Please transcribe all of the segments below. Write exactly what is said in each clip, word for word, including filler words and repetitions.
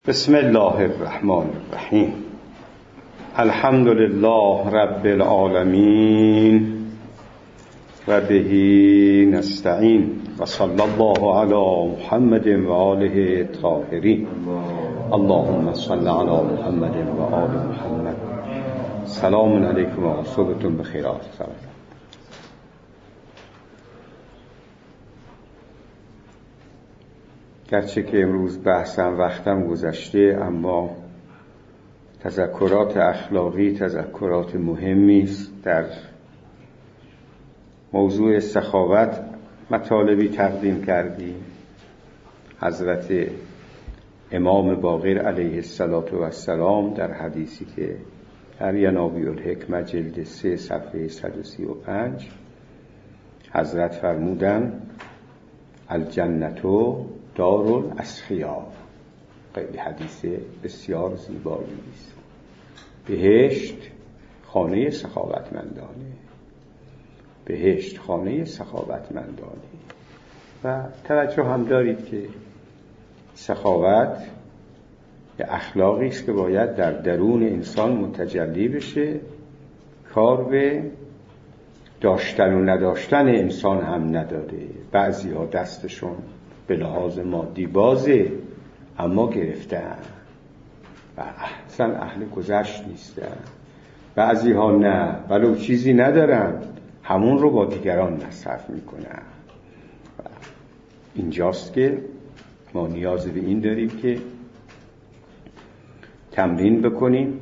بسم الله الرحمن الرحیم. الحمد لله رب العالمین و به نستعین و صلی الله علی محمد و آله الطاهرین. اللهم صل علی محمد و آل محمد. سلام علیکم و صبحتون بخیرات. گرچه که امروز بحثم وقتم گذشته، اما تذکرات اخلاقی تذکرات مهمی است. در موضوع سخاوت مطالبی تقدیم کردیم. حضرت امام باقر علیه السلام در حدیثی که در ینابیع الحکمه جلد سه صفحه صد و سی و پنج حضرت فرمودند الجنة دار الاسخیا. خیلی حدیث بسیار زیبایی است. بهشت خانه سخاوتمندانه، بهشت خانه سخاوتمندانه. و توجه هم دارید که سخاوت یه اخلاقی است که باید در درون انسان متجلی بشه. کار به داشتن و نداشتن انسان هم نداره. بعضی ها دستشون به لحاظ مادی بازه اما گرفتن و اصلا اهل گذشت نیستن. بعضی ها نه، ولو چیزی ندارن همون رو با دیگران مصرف میکنن. اینجاست که ما نیاز به این داریم که تمرین بکنیم،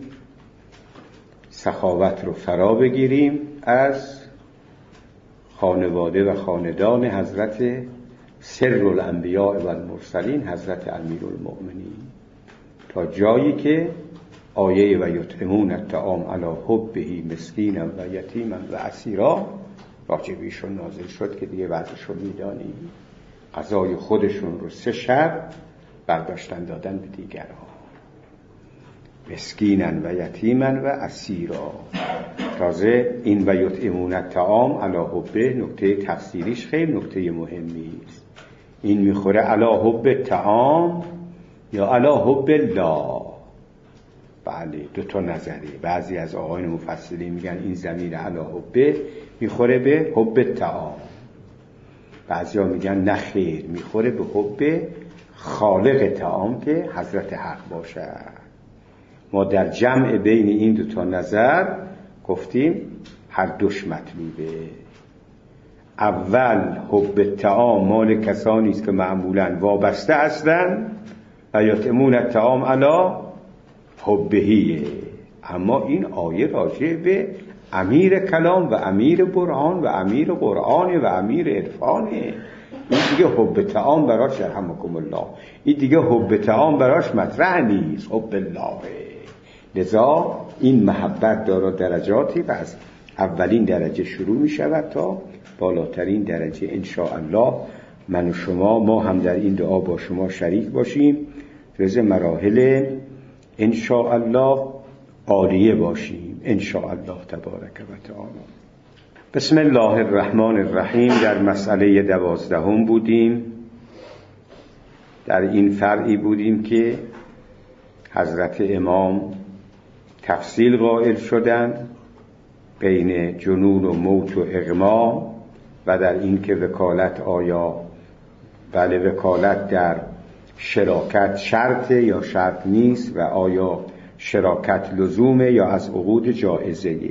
سخاوت رو فرا بگیریم از خانواده و خاندان حضرت سر الانبیاء و المرسلین، حضرت امیرالمؤمنین، تا جایی که آیه و یطعمون الطعام علی حبه مسکینا و یتیما و اسیرا راجبیشون نازل شد که دیگه بعدشون میدانیم. غذای خودشون رو سه شب برداشتن دادن به دیگران، مسکینا و یتیما و اسیرا. تازه این و یطعمون الطعام علی حبه نکته تفسیریش خیلی نکته مهمی است. این میخوره علی حب الطعام یا علی حب الله؟ بله، دو تا نظره. بعضی از آقایان مفسرین میگن این ضمیر علی حبه میخوره به حب الطعام، بعضیا میگن نه خیر، میخوره به حب خالق طعام که حضرت حق باشد. ما در جمع بین این دو تا نظر گفتیم هر دوش مطلوبه. اول حب الطعام مال کسانی است که معمولاً وابسته هستند و یطعمون الطعام علی حبه. اما این آیه راجع به امیر کلام و امیر برهان و امیر قرآن و امیر عرفانه. این دیگه حب طعام براش رحمکم الله، این دیگه حب طعام براش مطرح نیست، حب الله. لذا این محبت دارا درجاتی و از اولین درجه شروع می شود تا بالاترین درجه. انشاءالله من و شما، ما هم در این دعا با شما شریک باشیم، جز مراحل انشاءالله عالیه باشیم انشاءالله تبارک و تعالی. بسم الله الرحمن الرحیم. در مسئله دوازدهم بودیم. در این فرعی بودیم که حضرت امام تفصیل قائل شدن بین جنون و موت و اغما و در این که وکالت آیا بله وکالت در شراکت شرطه یا شرط نیست و آیا شراکت لزومه یا از عقود جائزه.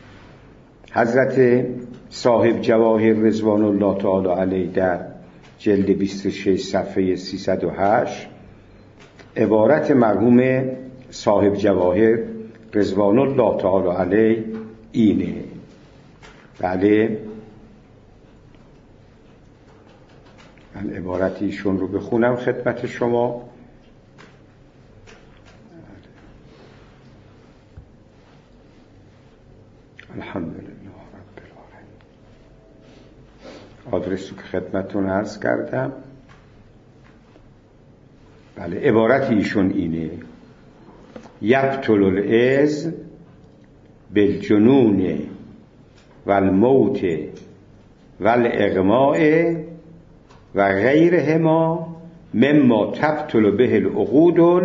حضرت صاحب جواهر رضوان الله تعالی علیه در جلد بیست و شش صفحه سیصد و هشت عبارت مرحوم صاحب جواهر رضوان الله تعالی علیه اینه. بله، من عبارتیشون رو بخونم خدمت شما. الحمدلله رب العالمین. آدرس رو که خدمتون عرض کردم. بله، عبارتیشون اینه: یبطل العز بالجنون والموت والاغماء و غیرهما مما تبطل به العقود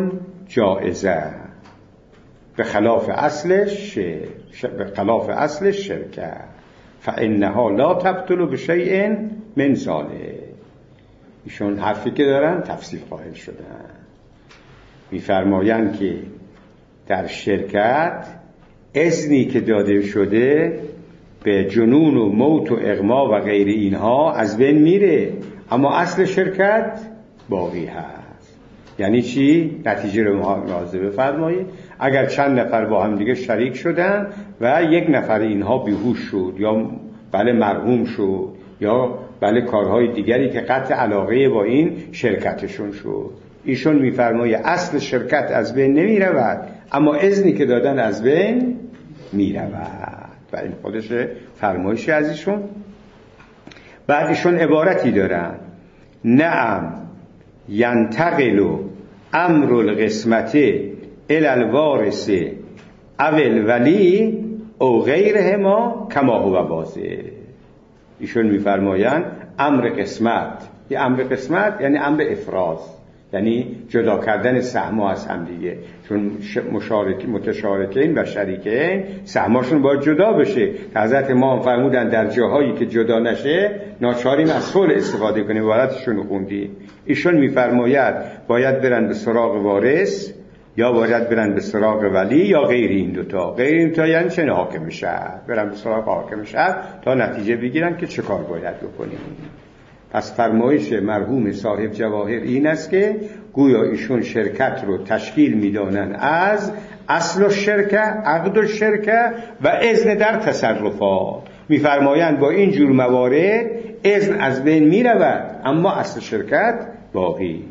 جائزه به خلاف اصلش به خلاف اصل شرکه فانها لا تبطل بشیء من ذلک. ایشون حرفی که دارن تفسیر قائل شدن، میفرمایند که در شرکت اذنی که داده شده به جنون و موت و اغما و غیر اینها از بین میره، اما اصل شرکت باقی هست. یعنی چی؟ نتیجه رو ملاحظه بفرمایید. اگر چند نفر با هم دیگه شریک شدن و یک نفر اینها بیهوش شد یا بله مرحوم شد یا بله کارهای دیگری که قطع علاقه با این شرکتشون شد، ایشون میفرمایه اصل شرکت از بین نمی رود، اما اذنی که دادن از بین می رود. و این خودش فرمایشی از ایشون. بعد ایشون عبارتی دارن: نعم ینتقل امر القسمت الی الوارث او الولی او غیرهما کما هو واضح. ایشون میفرمایند امر قسمت، یه امر قسمت یعنی امر افراز، یعنی جدا کردن سهم‌ها از هم دیگه، چون مشارک متشارکین و شریکین سهماشون باید جدا بشه. حضرت ما فرمودن در جاهایی که جدا نشه ناچاریم از صلح استفاده کنیم. عبارتشون خوندی. ایشون میفرماید باید برن به سراغ وارث یا باید برن به سراغ ولی یا غیر این دوتا. غیر این دوتا یعنی چه؟ حاکم شهر. برن به سراغ حاکم شهر تا نتیجه بگیرن که چه کار باید بکنیم. پس فرمایش مرحوم صاحب جواهر این است که گویا ایشون شرکت رو تشکیل میدانن از اصل الشرکه، عقد الشرکه و اذن در تصرفات. میفرمایند با این جور موارد اذن از بین میرود اما اصل شرکت باقی.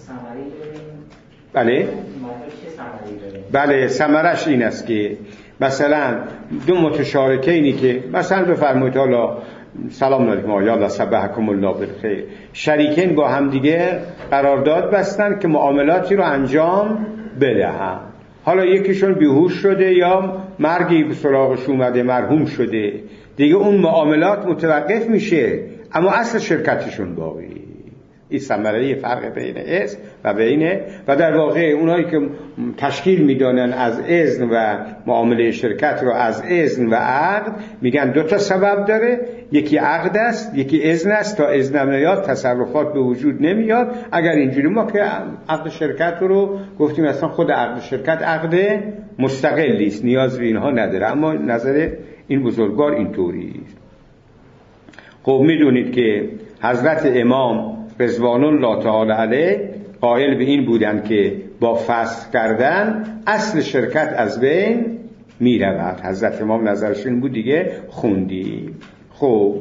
بله بله ثمرش این است که مثلا دو متشارکینی که مثلا بفرمایید حالا سلام علیکم یا الله صبحکم الله بالخیر، شریکین با هم دیگه قرارداد بستن که معاملاتی رو انجام بدهن. حالا یکیشون بیهوش شده یا مرگی به سراغش اومده، مرحوم شده، دیگه اون معاملات متوقف میشه اما اصل شرکتشون باقی. این ثمره فرق بین اذن و بین و در واقع اونایی که تشکیل میدانن از اذن و معامله شرکت رو از اذن و عقد میگن دو تا سبب داره، یکی عقد است یکی اذن است. تا اذن نمیاد تصرفات به وجود نمیاد. اگر اینجوری ما که عقد شرکت رو گفتیم اصلا خود عقد شرکت عقد مستقلی است، نیاز به اینها نداره، اما نظر این بزرگوار اینطوری است. خب میدونید که حضرت امام رضوان الله تعالی علیه قائل به این بودند که با فسخ کردن اصل شرکت از بین می رود. حضرت امام نظرشون این بود دیگه خوندی. خب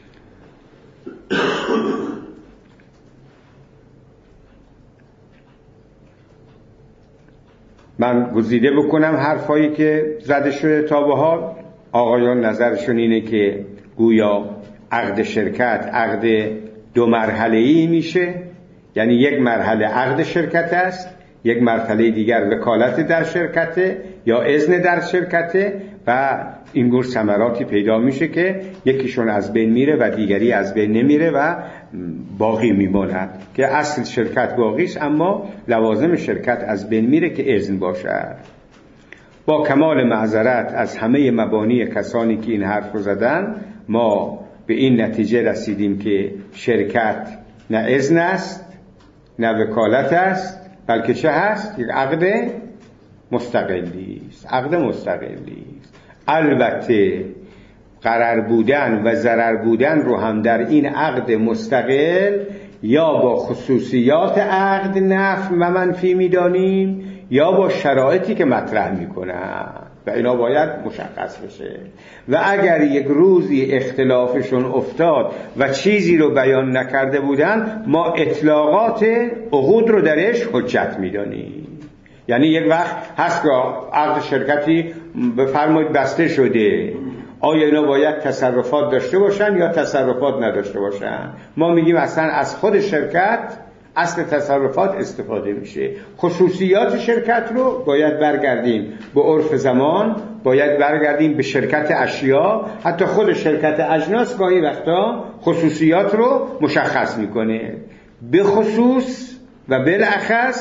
من گزیده بکنم حرفایی که زده شده تا به حال. آقایان نظرشون اینه که گویا عقد شرکت عقد دو مرحله‌ای میشه، یعنی یک مرحله عقد شرکت است، یک مرحله دیگر وکالت در شرکته یا اذن در شرکته و این گونه ثمراتی پیدا میشه که یکیشون از بین میره و دیگری از بین نمیره و باقی میماند که اصل شرکت باقی است اما لوازم شرکت از بین میره که اذن باشد. با کمال معذرت از همه مبانی کسانی که این حرف رو زدن ما به این نتیجه رسیدیم که شرکت نه اذن است نه وکالت است، بلکه چه هست؟ یک عقد مستقلی است. عقد مستقلی است. البته قرار بودن و ضرر بودن رو هم در این عقد مستقل یا با خصوصیات عقد نفع و منفی می‌دانیم یا با شرایطی که مطرح می‌کنن و اینا باید مشخص بشه. و اگر یک روزی اختلافشون افتاد و چیزی رو بیان نکرده بودن ما اطلاقات عقود رو درش حجت می‌دانیم. یعنی یک وقت هست که عقد شرکتی بفرمایید بسته شده، آیا اینا باید تصرفات داشته باشن یا تصرفات نداشته باشن؟ ما میگیم اصلا از خود شرکت اصل تصرفات استفاده میشه. خصوصیات شرکت رو باید برگردیم به عرف زمان، باید برگردیم به شرکت اشیا. حتی خود شرکت اجناس گاهی وقتا خصوصیات رو مشخص میکنه. به خصوص و بالاخص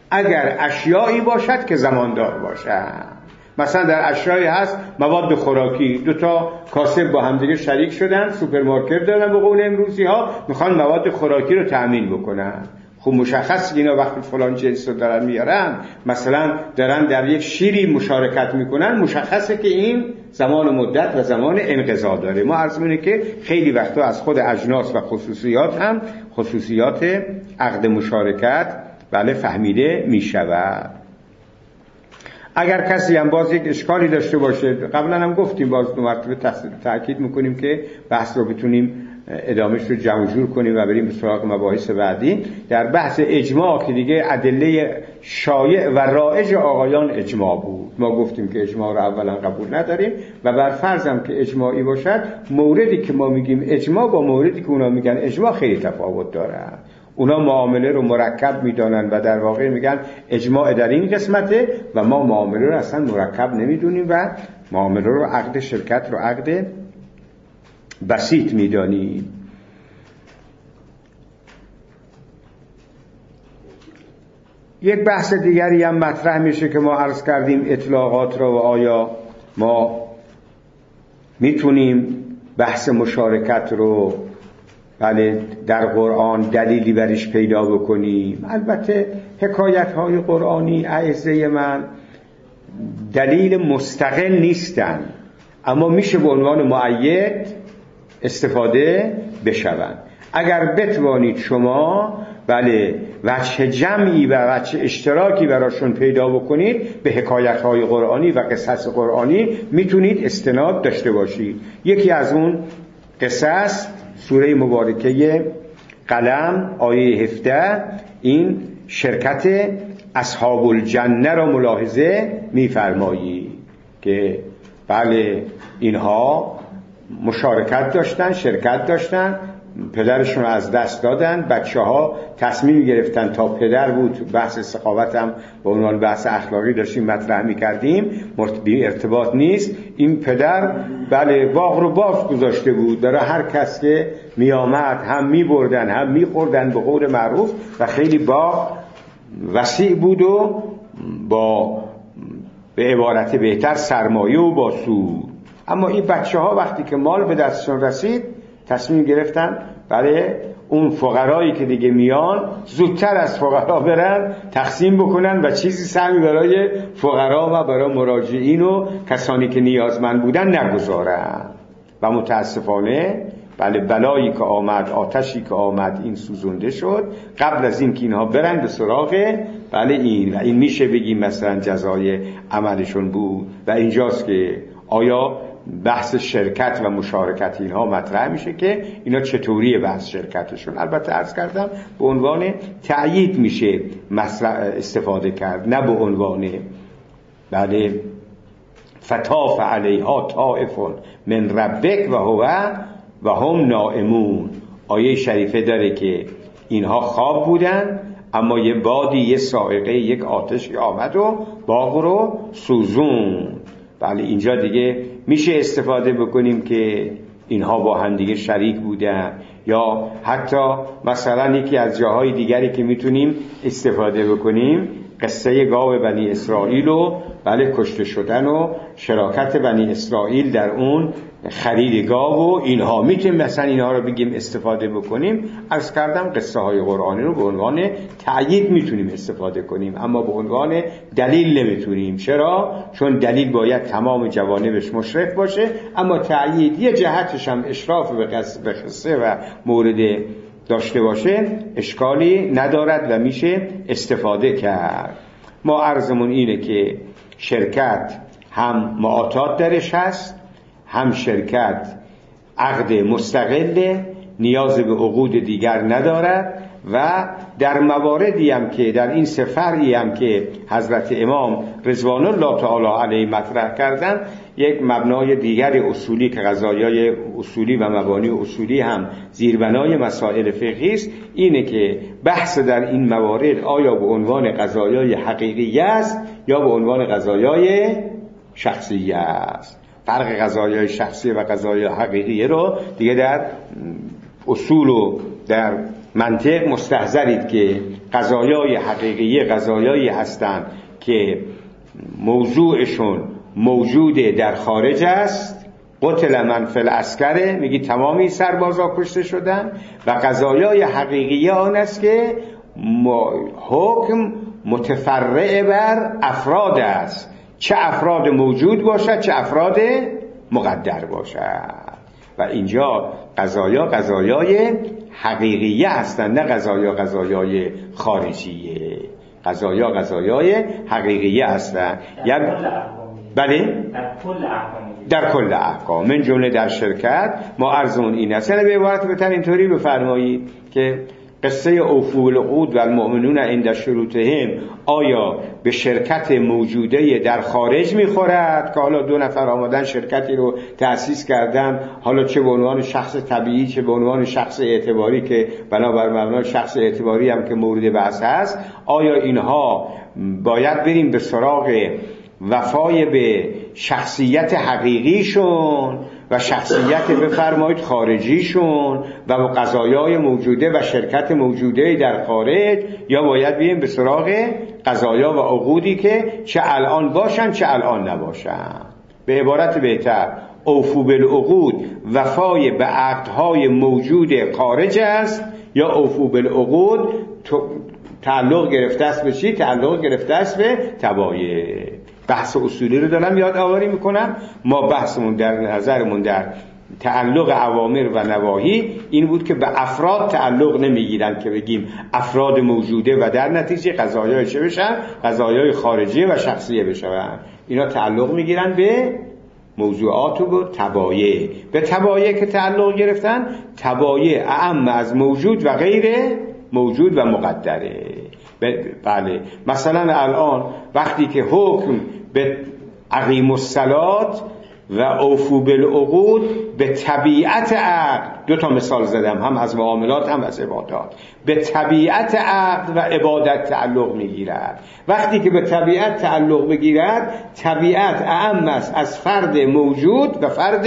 اگر اشیایی باشد که زماندار باشد. مثلا در اشیایی هست مواد خوراکی، دو تا کاسب با همدیگه شریک شدن، سوپرمارکت دارن به قول امروزی ها، میخوان مواد خوراکی رو تأمین بکنن. خب مشخص اینا وقتی فلان جنس رو دارن میارن، مثلا دارن در یک شیری مشارکت میکنن، مشخصه که این زمان و مدت و زمان انقضا داره. ما عرض می‌کنیم که خیلی وقتا از خود اجناس و خصوصیات هم خصوصیات عقد مشارکت بله فهمیده میشود. اگر کسی هم باز یک اشکالی داشته باشه، قبلا هم گفتیم، باز دو مرتبه تأکید میکنیم که بحث رو بتونیم ادامهش رو جمع جور کنیم و بریم به سراغ مباحث بعدی. در بحث اجماع که دیگه ادله شایع و رایج آقایان اجماع بود، ما گفتیم که اجماع رو اولا قبول نداریم و بر فرض هم که اجماعی باشد، موردی که ما میگیم اجماع با موردی که اونا میگن اجماع خیلی تفاوت داره. اونا معامله رو مرکب میدانن و در واقع میگن اجماع در این قسمته و ما معامله رو اصلا مرکب نمیدونیم و معامله رو عقد شرکت رو عقد بسیط میدانیم. یک بحث دیگری هم مطرح میشه که ما عرض کردیم اطلاقات رو و آیا ما میتونیم بحث مشارکت رو بله در قرآن دلیلی برش پیدا بکنیم. البته حکایت های قرآنی اعزه من دلیل مستقل نیستن، اما میشه به عنوان مؤید استفاده بشوند. اگر بتوانید شما بله وجه جمعی و وجه اشتراکی براشون پیدا بکنید، به حکایت های قرآنی و قصص قرآنی میتونید استناد داشته باشید. یکی از اون قصص سوره مبارکه قلم آیه هفده این شرکت اصحاب الجنه را ملاحظه می‌فرمایید که بله اینها مشارکت داشتن، شرکت داشتن، پدرشون رو از دست دادن، بچه ها تصمیم گرفتن تا پدر بود، بحث سخاوت هم به عنوان بحث اخلاقی داشتیم مطرح می‌کردیم، بی ارتباط نیست. این پدر بله باغ رو باز گذاشته بود برای هر کس که می آمد، هم می بردن هم می خوردن به قول معروف و خیلی باغ وسیع بود و با به عبارت بهتر سرمایه و با سود. اما این بچه ها وقتی که مال به دستشون رسید تصمیم گرفتن برای اون فقرایی که دیگه میان زودتر از فقرا برن تقسیم بکنن و چیزی سهمی برای فقرا و برای مراجعین و کسانی که نیازمند بودن نگذارن. و متاسفانه بله بلایی که آمد، آتشی که آمد، این سوزونده شد قبل از این که اینها برن به سراغ بله این و این میشه بگیم مثلا جزای عملشون بود. و اینجاست که آیا بحث شرکت و مشارکت اینها مطرح میشه که اینا چطوریه بحث شرکتشون. البته عرض کردم به عنوان تأیید میشه استفاده کرد، نه به عنوان بله فطاف علیها طائف من ربک و هو و هم نائمون. آیه شریفه داره که اینها خواب بودن اما یه بادی، یه صاعقه، یک آتشی آمد و باغ رو سوزون. بله اینجا دیگه میشه استفاده بکنیم که اینها با هم دیگه شریک بودن، یا حتی مثلا یکی از جاهای دیگری که میتونیم استفاده بکنیم قصه گاو بنی اسرائیل و بله کشته شدن و شراکت بنی اسرائیل در اون خرید گاو و اینها. میتونیم مثلا اینها رو بگیم استفاده بکنیم. عرض کردم قصه های قرآنی رو به عنوان تأیید میتونیم استفاده کنیم اما به عنوان دلیل نمیتونیم. چرا؟ چون دلیل باید تمام جوانبش مشرف باشه، اما تأیید یه جهتش هم اشراف به قصه و مورد داشته باشه اشکالی ندارد و میشه استفاده کرد. ما عرضمون اینه که شرکت هم معاطات درش هست، هم شرکت عقد مستقله، نیاز به عقود دیگر ندارد و در مواردی هم که در این سه فرعی هم که حضرت امام رضوان الله تعالی علیه مطرح کردن، یک مبنای دیگر اصولی که قضایای اصولی و مبانی اصولی هم زیربنای مسائل فقهی است، اینه که بحث در این موارد آیا به عنوان قضایای حقیقی است یا به عنوان قضایای شخصی است. فرق قضایای شخصی و قضایای حقیقی رو دیگه در اصول و در منطق مستحضرید که قضایای حقیقی قضایایی هستند که موضوعشون موجود در خارج است. قتل من فی العسکر، میگی تمامی سربازا کشته شدن، و قضایای حقیقی آن است که حکم متفرع بر افراد است، چه افراد موجود باشد چه افراد مقدر باشد. و اینجا قضایا قضایای حقیقیه هستند، نه قضایا قضایای خارجیه. قضایا قضایای حقیقیه هستند. یعنی بله در کل احکام در کل احکام من جمله در شرکت ما ارزون این است. یعنی به عبارت بهتر اینطوری بفرمایید که قصه اوفوا بالعقود و المؤمنون عند شروطهم آیا به شرکت موجوده در خارج میخورد که حالا دو نفر آمدن شرکتی رو تأسیس کردن، حالا چه به عنوان شخص طبیعی چه به عنوان شخص اعتباری که بنابر مبنای شخص اعتباری هم که مورد بحث هست، آیا اینها باید بریم به سراغ وفای به شخصیت حقیقیشون و شخصیت بفرمایید خارجیشون و با قضایای موجوده و شرکت موجوده در خارج، یا باید بریم به سراغ قضایا و عقودی که چه الان باشن چه الان نباشن؟ به عبارت بهتر اوفوا بالعقود وفای به عقدهای موجود خارج است، یا اوفوا بالعقود تعلق گرفته است به چی؟ تعلق گرفته است به تبایع. بحث اصولی رو دارم یاد آوری میکنم. ما بحثمون در نظرمون در تعلق اوامر و نواهی این بود که به افراد تعلق نمیگیرن که بگیم افراد موجوده و در نتیجه قضایای چه بشن؟ قضایای خارجی و شخصیه بشن. اینا تعلق میگیرن به موضوعات و تبایع. به تبایع که تعلق گرفتن، تبایع اعم از موجود و غیر موجود و مقدره. بله مثلا الان وقتی که حکم به اقیموا الصلاة و اوفوا بالعقود به طبیعت عقد، دو تا مثال زدم، هم از معاملات هم از عبادات، به طبیعت عقد و عبادت تعلق میگیرد. وقتی که به طبیعت تعلق بگیرد، طبیعت اعم است از فرد موجود و فرد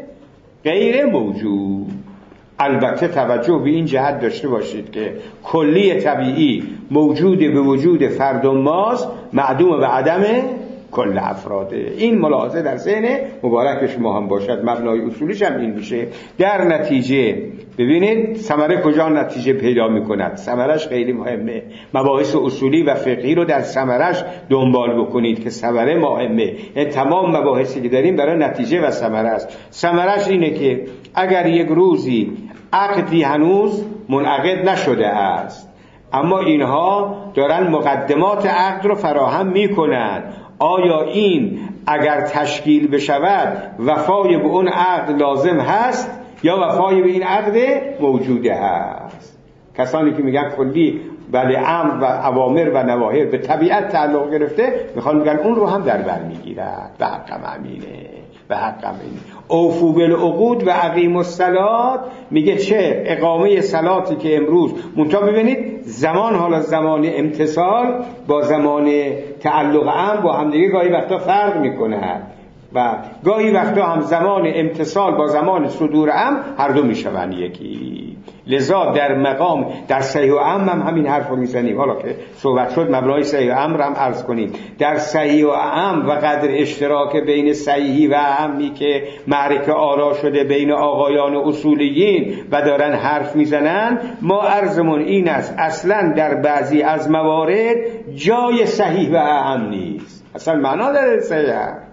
غیر موجود. البته توجه به این جهت داشته باشید که کلی طبیعی موجود به وجود فرد و ماست، معدوم به عدم کل افراده. این ملاحظه در ذهن مبارک شما هم باشد. مبنای اصولیش هم این میشه. در نتیجه ببینید ثمره کجا نتیجه پیدا میکند. ثمرش خیلی مهمه. مباحث اصولی و فقهی رو در ثمرش دنبال بکنید که ثمره مهمه. یعنی تمام مباحثی که داریم برای نتیجه و ثمره است. ثمرش اینه که اگر یک روزی عقدی هنوز منعقد نشده است، اما اینها دارن مقدمات عقد رو فراهم میکنن، آیا این اگر تشکیل بشود وفای به اون عقد لازم هست یا وفای به این عقد موجوده هست؟ کسانی که میگن کلی بله امر و اوامر و نواهی به طبیعت تعلق گرفته، میخوان میگن اون رو هم در بر میگیرد. به حقم امینه، به حقم امینه. اوفوا بالعقود و اقیموا الصلاة میگه چه اقامه صلاتی که امروز منتها ببینید زمان، حالا زمان امتصال با زمان تعلق هم با همدیگه گاهی وقتا فرق میکنه و گاهی وقتا هم زمان امتصال با زمان صدور هم هر دو میشون یکی. لذا در مقام در صحیح و عام هم همین حرف رو میزنیم. حالا که صحبت شد مبنای صحیح و عام هم عرض کنیم. در صحیح و عام و قدر اشتراک بین صحیحی و عامی که معرکه آرا شده بین آقایان اصولیین و دارن حرف میزنن، ما عرضمون این است اصلا در بعضی از موارد جای صحیح و عام نیست. اصلا معنا داره صحیح.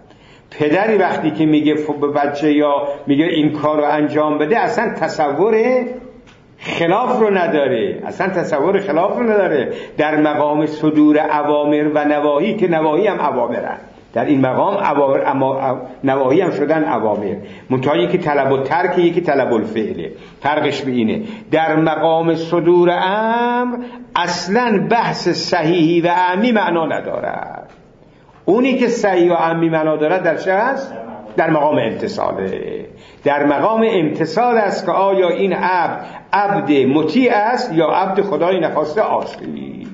پدری وقتی که میگه به بچه یا میگه این کار رو انجام بده، اصلا تصور خلاف رو نداره، اصلا تصور خلاف رو نداره. در مقام صدور اوامر و نواهی که نواهی هم اوامرن، در این مقام اوامر اما نواهی هم شدن اوامر، منتها یکی طلب و ترک یکی طلب الفعله. فرقش به اینه در مقام صدور امر اصلا بحث صحیحی و عامی معنا ندارد. اونی که صحیح و عامی معنا دارد در چه هست؟ در مقام امتصاله. در مقام امتصال است که آیا این عبد عبد مطیع است یا عبد خدای نخواسته عاصی است.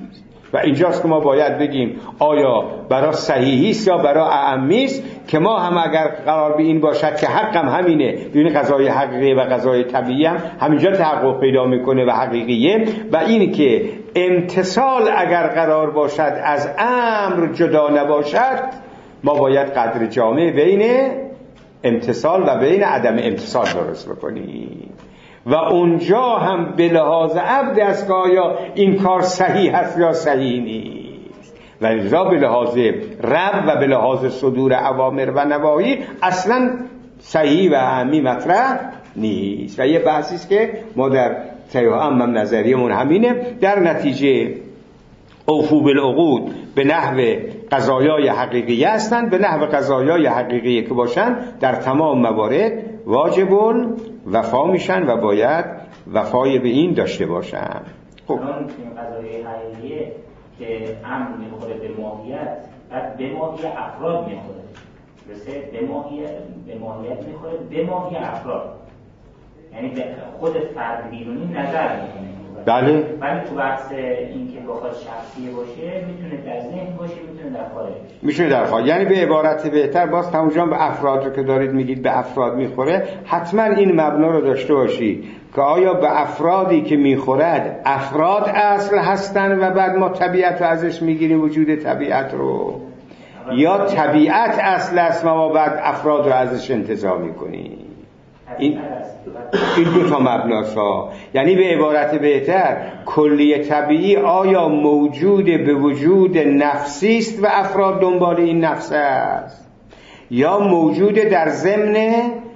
و اینجاست که ما باید بگیم آیا برای صحیحی است یا برای اعمی است، که ما هم اگر قرار به این باشد که حقم همینه، ببین قضای حقیقی و قضای طبیعی هم همینجا تحقق پیدا میکنه و حقیقیه، و این که امتثال اگر قرار باشد از امر جدا نباشد، ما باید قدر جامع بین امتثال و بین عدم امتثال درست بکنیم. و اونجا هم به لحاظ عبد است که آیا این کار صحیح هست یا صحیح نیست، و لذا به لحاظ رب و به لحاظ صدور اوامر و نواهی اصلا صحیح و اعمی مطرح نیست. و یه بحثی است که ما در صحیح هم نظریمون همینه. در نتیجه اوفو بالعقود به نحو قضایای حقیقی هستند، به نحو قضایای حقیقی که باشن در تمام موارد واجب وفا میشن و باید وفای به این داشته باشن. خب الان قضایای حقیقیه که امر میخوره به ماهیت، بعد به ماهیت افراد میخوره، درسته؟ به ماهیت به ماهیت میخوره به ماهیت افراد، یعنی به خود فرد بیرونی نظر میکنه. بله. ولی تو بحث این که بخواد شخصیه باشه، میتونه در ذهن باشه، میتونه در خارج باشه. میتونه در خارج. یعنی به عبارت بهتر، باز تمام به افراد رو که دارید میگید به افراد میخوره، حتما این مبنا رو داشته باشید که آیا به افرادی که میخورد افراد اصل هستن و بعد ما طبیعت رو ازش میگیریم، وجود طبیعت رو، یا طبیعت اصل است و ما بعد افراد رو ازش انتزاع میکنیم. این این دو تا مبناست ها. یعنی به عبارت بهتر، کلیه طبیعی آیا موجود به وجود نفسی است و افراد دنبال این نفس است، یا موجود در ضمن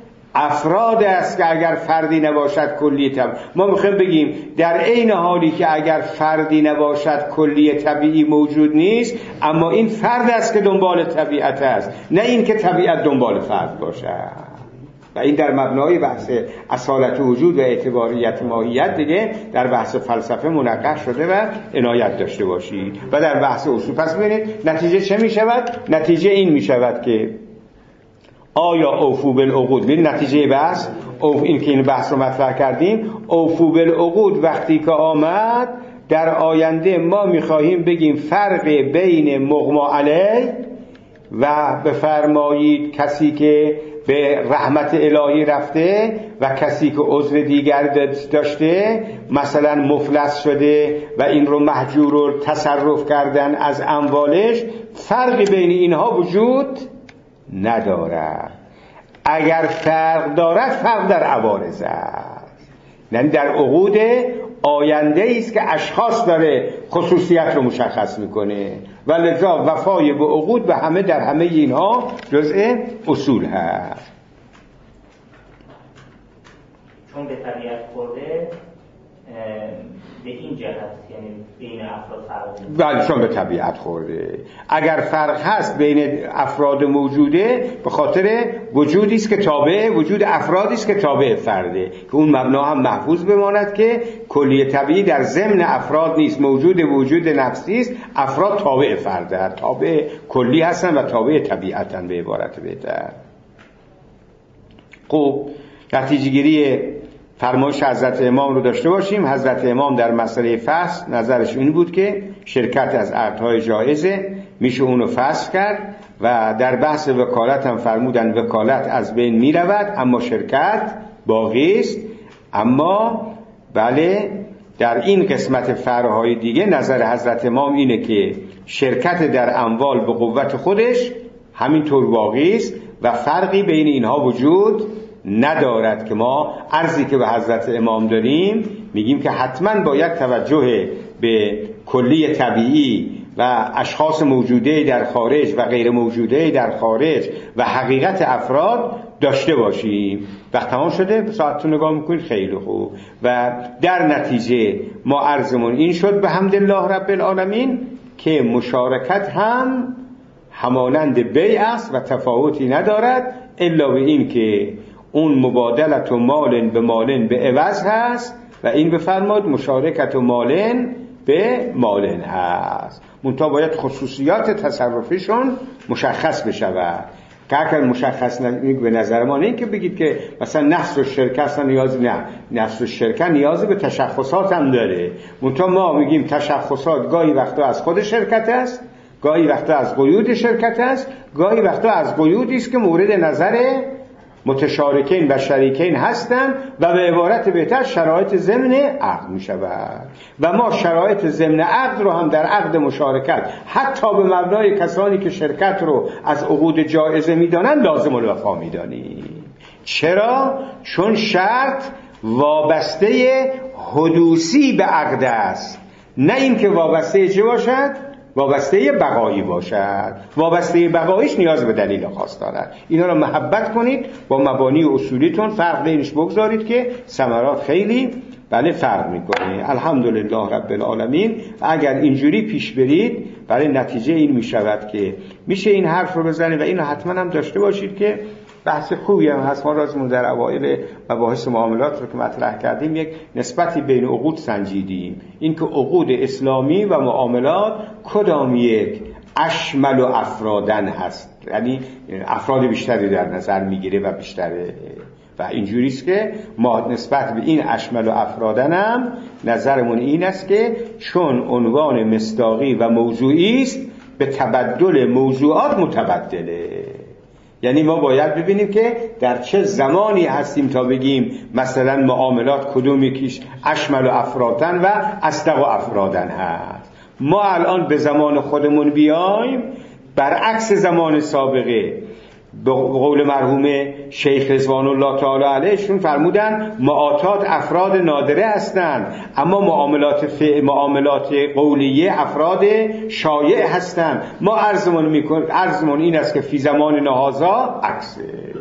افراد است که اگر فردی نباشد کلیه طبیعی. ما میخوایم بگیم در عین حالی که اگر فردی نباشد کلیه طبیعی موجود نیست، اما این فرد است که دنبال طبیعت است، نه این که طبیعت دنبال فرد باشد. و این در مبنای بحث اصالت وجود و اعتباریت ماهیت دیگه در بحث فلسفه منقش شده و عنایت داشته باشید. و در بحث اصول پس ببینید نتیجه چه می شود؟ نتیجه این می شود که آیا اوفو بالعقود، ببین نتیجه بحث اوف، این که این بحث رو مطرح کردیم، اوفو بالعقود وقتی که آمد، در آینده ما می خواهیم بگیم فرق بین مغما علیه و بفرمایید کسی که به رحمت الهی رفته و کسی که عذر دیگر داشته، مثلا مفلس شده و این رو محجور رو تصرف کردن از اموالش، فرقی بین اینها وجود ندارد. اگر فرق دارد، فرق در عوارض است، یعنی در عقود آینده است که اشخاص داره خصوصیت رو مشخص میکنه و لذا وفای به عقود به همه در همه اینها جزء اصول هست. چون به طبیعت خورده به این جهت، یعنی بین افراد فرق، بله چون به طبیعت خورده. اگر فرق هست بین افراد موجوده، به خاطر وجودی است که تابع وجود افرادی است که تابع فرده، که اون مبنا هم محفوظ بماند که کلیه طبیعی در ضمن افراد نیست، موجود وجود نفسی است. افراد تابع فرده، تابع کلی هستن و تابع طبیعتن به عبارت بهتر. خب نتیجه گیری فرمایش حضرت امام رو داشته باشیم. حضرت امام در مسئله فصل نظرش این بود که شرکت از عقدهای جایزه، میشه اونو فصل کرد، و در بحث وکالت هم فرمودن وکالت از بین میرود اما شرکت باقی است. اما بله در این قسمت فرعهای دیگه نظر حضرت امام اینه که شرکت در اموال به قوت خودش همینطور باقی است و فرقی بین اینها وجود ندارد، که ما عرضی که به حضرت امام داریم میگیم که حتما باید توجه به کلی طبیعی و اشخاص موجوده در خارج و غیر موجوده در خارج و حقیقت افراد داشته باشیم. وقت تمام شده، ساعتتون نگاه میکنید، خیلی خوب. و در نتیجه ما عرضمون این شد به حمد الله رب العالمین که مشارکت هم همانند بیع است و تفاوتی ندارد، الا به این که اون مبادلت و مالن به مالن به عوض هست و این بفرماد مشارکت و مالن به مالن هست. منتها باید خصوصیات تصرفیشون مشخص بشود که اگر مشخص نگید به نظر ما، نه این که بگید که مثلا نفس و شرکت اصلا نیاز، نه، نفس و شرکت نیاز به تشخصات هم داره. منتها ما میگیم تشخصات گاهی وقتا از خود شرکت است، گاهی وقتا از قیود شرکت است، گاهی وقتا از قیودی است که مورد نظر متشارکین و شریکین هستند و به عبارت بهتر شرایط ضمن عقد می شود. و ما شرایط ضمن عقد رو هم در عقد مشارکت حتی به مبنای کسانی که شرکت رو از عقود جایزه می دانند لازم الوفا می دانیم. چرا؟ چون شرط وابسته حدوثی به عقد است، نه این که وابسته چه باشد؟ وابسته بقایی باشد. وابسته بقاییش نیاز به دلیل خاص دارد. اینا رو محبت کنید، با مبانی اصولیتون فرق بینش بگذارید که ثمرات خیلی بله فرق میکنه. الحمدلله رب العالمین. اگر اینجوری پیش برید برای نتیجه این میشود که میشه این حرف رو بزنید و اینو حتما هم داشته باشید که بحث خوبی هم هست. ما رازمون در اوایل مباحث معاملات رو که مطرح کردیم یک نسبتی بین عقود سنجیدیم، این که عقود اسلامی و معاملات کدام یک اشمل و افرادن هست، یعنی افراد بیشتری در نظر میگیره و بیشتره و اینجوری است که ما نسبت به این اشمل و افرادن هم نظرمون این است که چون عنوان مصداقی و موضوعی است به تبدل موضوعات متبدله. یعنی ما باید ببینیم که در چه زمانی هستیم تا بگیم مثلا معاملات کدوم یکیش اشمل و افرادن و اصدق و افرادن هست. ما الان به زمان خودمون بیایم، برعکس زمان سابقه، به قول مرحوم شیخ رضوان الله تعالی علیهشون فرمودن معاطات افراد نادره هستند، اما معاملات فعل معاملات قولیه افراد شایع هستند. ما عرضمون میکنیم عرضمون این است که فی زمان نهازا عکسه،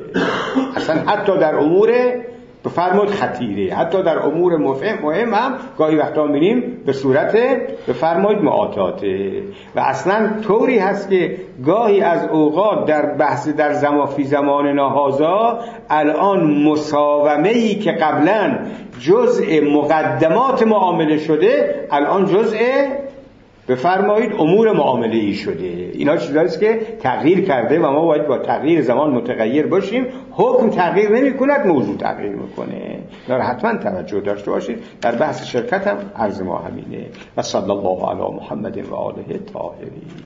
اصلا حتی در امور بفرمود خطیره، حتی در امور مهم مهم هم گاهی وقتا می‌بینیم به صورت بفرمایید معاطاته. و اصلا طوری هست که گاهی از اوقات در بحث در زمان فی زمان نهازا الان مساومه‌ای که قبلا جزء مقدمات معامله شده الان جزء بفرمایید امور معامله‌ای شده. اینا چیزایی است که تغییر کرده و ما باید با تغییر زمان متغیر باشیم. حکم تغییر نمی‌کند، موضوع تغییر می‌کنه. اینا رو حتما توجه داشته باشید. در بحث شرکت هم عرض ما همینه. و صلی الله علی محمد و آله الطاهرین.